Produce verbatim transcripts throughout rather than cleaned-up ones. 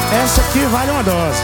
Essa aqui vale uma dose.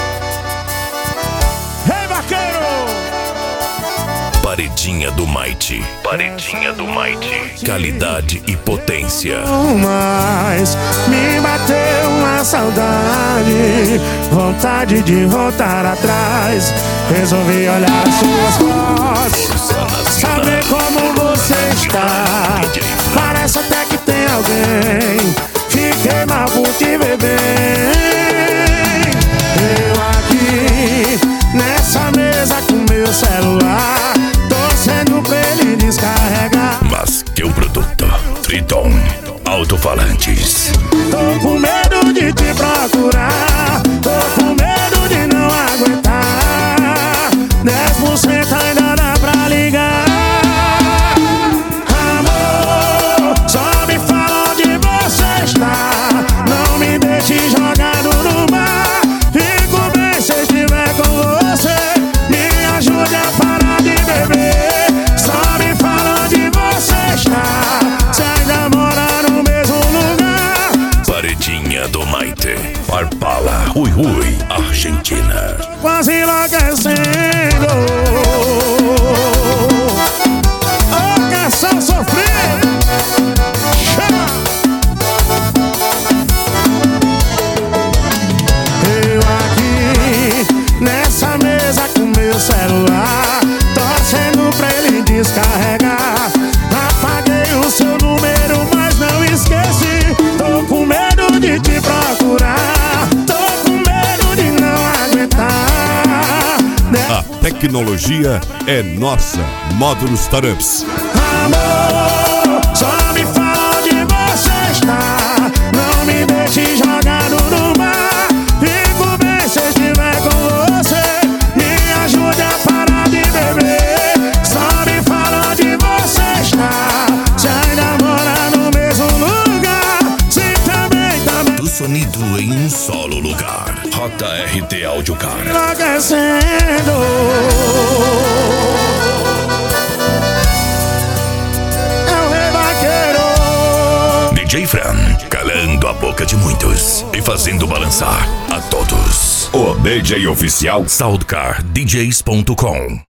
Ei, vaqueiro! Paredinha do Mighty. Paredinha do Mighty. Qualidade e potência. Mas me bateu uma saudade, vontade de voltar atrás. Resolvi olhar as suas fotos, saber como você está. Parece até que tem alguém. Fiquei mal por te ver bem. Eu aqui nessa mesa com meu celular, torcendo pra ele descarregar. Mas que o produto Triton Alto-falantes. Tô com medo de te procurar, tô com medo de não aguentar. Dez por cento ainda dá pra ligar. Amor, só me fala onde você está. Não me deixe jogado no mar. Fico bem se estiver com você. Me ajude a parar de beber. Só me fala onde você está. Se ainda mora no mesmo lugar. Paredinha do Mighty. Farpala, Rui Rui, Argentina. Quase enlouquecendo. Oh, canção sofrida. Chama. Eu aqui nessa mesa com meu celular, torcendo pra ele descarregar. Apaguei o seu número, mas não esqueci. Tô com medo de te procurar. Tô com medo de não aguentar. A tecnologia é nossa. Módulos Startups. Amor, só me fala onde você está. Não me deixe jogado no mar. Fico bem se estiver com você. Me ajude a parar de beber. Só me fala onde você está. Se ainda mora no mesmo lugar. Se também, também Do sonido em um solo lugar. J R T Audiocar. enlouquecendo. É o rei vaqueiro. D J Fran, calando a boca de muitos e fazendo balançar a todos. O D J oficial Soundcar D Js ponto com.